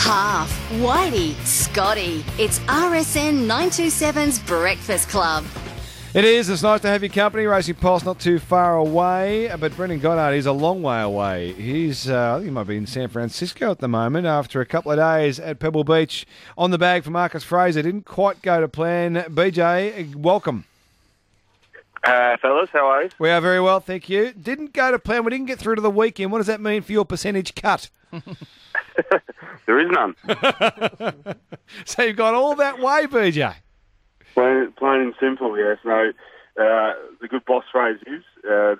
Half, Whitey, Scotty. It's RSN 927's Breakfast Club. It is. It's nice to have your company. Racing Pulse not too far away, but Brendan Goddard is a long way away. He's, I think he might be in San Francisco at the moment after a couple of days at Pebble Beach on the bag for Marcus Fraser. Didn't quite go to plan. BJ, welcome. Fellas, how are you? We are very well, thank you. Didn't go to plan. We didn't get through to the weekend. What does that mean for your percentage cut? There is none. So you've gone all that way, BJ. Plain and simple, yes. No, the good boss phrase is there's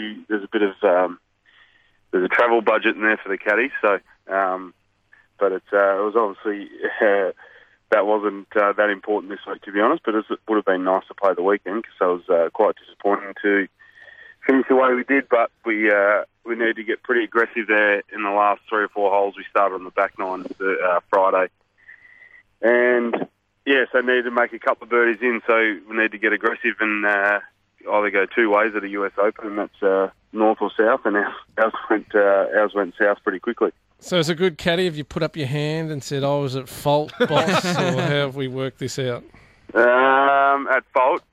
a travel budget in there for the caddies. So, but it was obviously that wasn't that important this week, to be honest. But it would have been nice to play the weekend because I was quite disappointing to finish the way we did. But we needed to get pretty aggressive there in the last 3 or 4 holes. We started on the back nine Friday, and yes, they needed to make a couple of birdies in, so we need to get aggressive and either go two ways at the US Open, and that's north or south, and ours went south pretty quickly. So as a good caddy, have you put up your hand and said, I was at fault, boss, or how have we worked this out? At fault.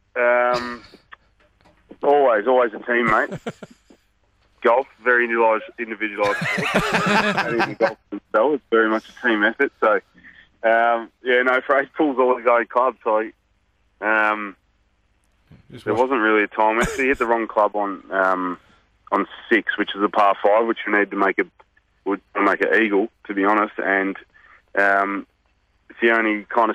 Always a team, mate. Golf, very individualised sport. Golf itself, it's very much a team effort, so... Fraser pulls all his own clubs, so there wasn't really a time. We actually hit the wrong club on 6, which is a par 5, which we need to make an eagle, to be honest, and it's the only kind of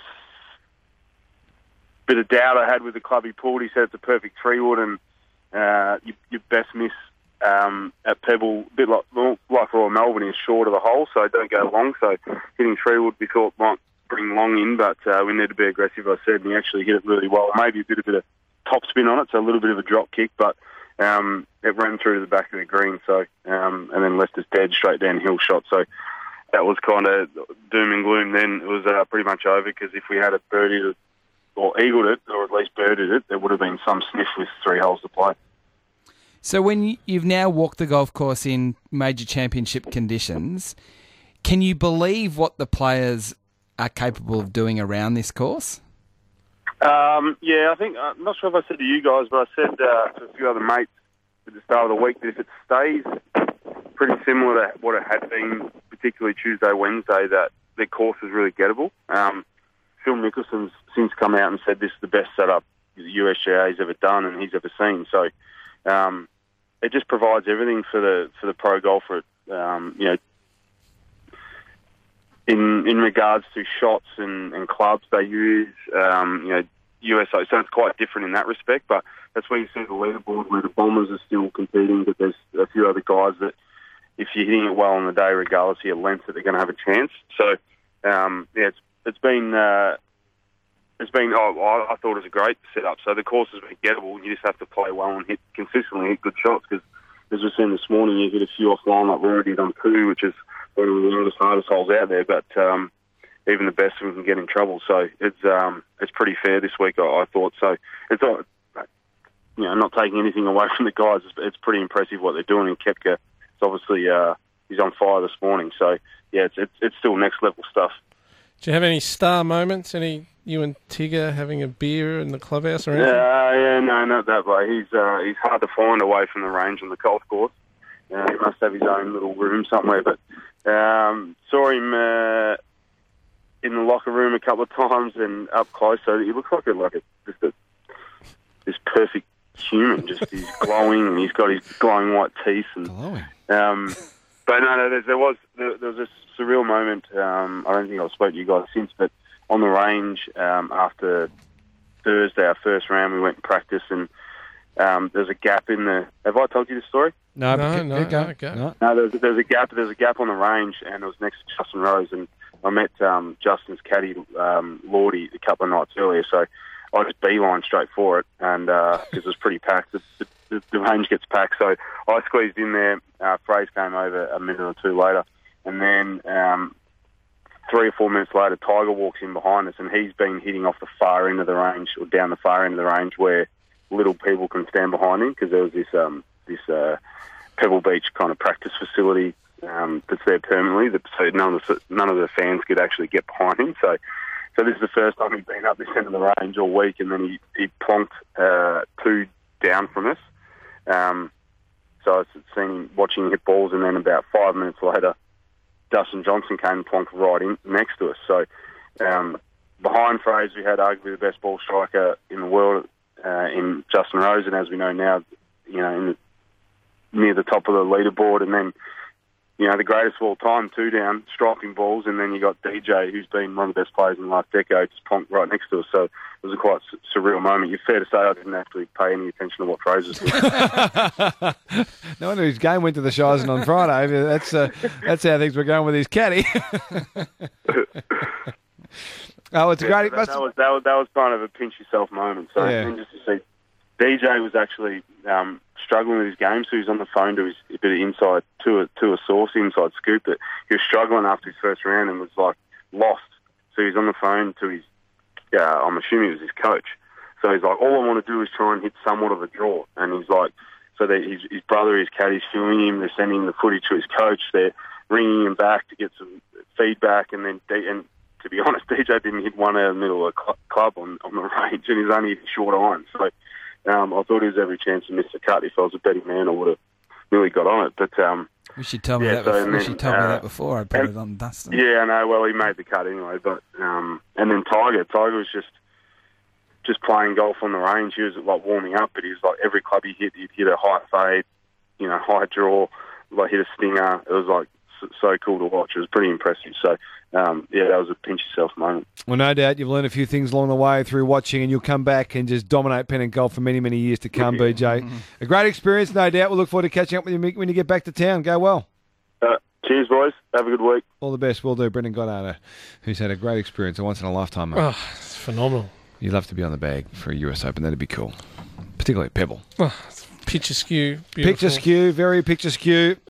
bit of doubt I had with the club he pulled. He said it's a perfect 3-wood, and your best miss at Pebble, a bit like Royal Melbourne, is short of the hole, so don't go long. So hitting 3-wood we thought might bring long in, but we need to be aggressive, I said, and he actually hit it really well. Maybe a bit of top spin on it, so a little bit of a drop kick, but it ran through to the back of the green, so and then left us dead straight downhill shot. So that was kind of doom and gloom then. It was pretty much over, because if we had a birdied or eagled it, or at least birdied it, there would have been some sniff with 3 holes to play. So when you've now walked the golf course in major championship conditions, can you believe what the players are capable of doing around this course? I think, I'm not sure if I said to you guys, but I said to a few other mates at the start of the week that if it stays pretty similar to what it had been, particularly Tuesday, Wednesday, that the course is really gettable. Phil Mickelson's since come out and said this is the best setup the USGA's ever done and he's ever seen. So it just provides everything for the pro golfer. In regards to shots and clubs they use, USO, so it's quite different in that respect. But that's where you see the leaderboard where the Bombers are still competing, but there's a few other guys that if you're hitting it well on the day, regardless of your length, that they're going to have a chance. So it's been. I thought it was a great setup. So the course has been gettable. You just have to play well and consistently hit good shots. Because as we've seen this morning, you hit a few offline like Rory did on 2, which is one of the hardest holes out there. But even the best of them can get in trouble. So it's pretty fair this week, I thought. So it's not taking anything away from the guys. It's pretty impressive what they're doing. And Koepka, it's obviously he's on fire this morning. So yeah, it's still next level stuff. Do you have any star moments? Any you and Tigger having a beer in the clubhouse or anything? No, not that way. He's hard to find away from the range on the golf course. He must have his own little room somewhere. But saw him in the locker room a couple of times and up close. So he looks like this perfect human. Just he's glowing and he's got his glowing white teeth. And, glowing. But no, there was a surreal moment. I don't think I've spoken to you guys since, but on the range after Thursday, our first round, we went and practice, and there's a gap in the. Have I told you the story? No. No, there's a gap. There's a gap on the range, and it was next to Justin Rose, and I met Justin's caddy, Lordy, a couple of nights earlier. So I just beeline straight for it, and because it was pretty packed. The range gets packed, so I squeezed in there. Fraser came over a minute or two later, and then 3 or 4 minutes later, Tiger walks in behind us, and he's been hitting off the far end of the range, or down the far end of the range, where little people can stand behind him, because there was this Pebble Beach kind of practice facility that's there permanently, so none of the fans could actually get behind him. So this is the first time he'd been up this end of the range all week, and then he plonked 2 down from us. So I seen him watching him hit balls, and then about 5 minutes later, Dustin Johnson came and plonked right in next to us. So behind Fraser, we had arguably the best ball striker in the world in Justin Rose, and as we know now, near the top of the leaderboard, and then the greatest of all time, 2 down, striking balls, and then you got DJ, who's been one of the best players in the last decade, just plonked right next to us. So it was a quite surreal moment. It's fair to say I didn't actually pay any attention to what Fraser did. No wonder his game went to the Shizen on Friday. That's how things were going with his caddy. Oh, it's a great. That was kind of a pinch yourself moment. So and just to see, DJ was actually struggling with his game, so he was on the phone to a bit of inside to a source, inside scoop, that he was struggling after his first round and was like lost. So he was on the phone to his, I'm assuming it was his coach. So he's like, all I want to do is try and hit somewhat of a draw. And he's like, so his brother, his caddy's filming him, they're sending the footage to his coach, they're ringing him back to get some feedback, and to be honest, DJ didn't hit one out of the middle of the club on the range, and he's only hit short iron. So I thought he was every chance to miss the cut. If I was a betting man, I would have nearly got on it. But we should tell me that. That before I put it on Dustin. Yeah, I know. Well, he made the cut anyway. But and then Tiger was just playing golf on the range. He was like warming up, but he was like every club he hit, he'd hit a high fade, high draw, like hit a stinger. It was like so cool to watch. It was pretty impressive. So, that was a pinch yourself moment. Well, no doubt you've learned a few things along the way through watching, and you'll come back and just dominate pennant golf for many, many years to come, BJ. Mm-hmm. A great experience, no doubt. We'll look forward to catching up with you when you get back to town. Go well. Cheers, boys. Have a good week. All the best. We'll do. Brendan Goddard, who's had a great experience, a once-in-a-lifetime moment. Oh, it's phenomenal. You'd love to be on the bag for a US Open. That'd be cool. Particularly at Pebble. Oh, picture skew. Beautiful. Picture skew, very picture skew.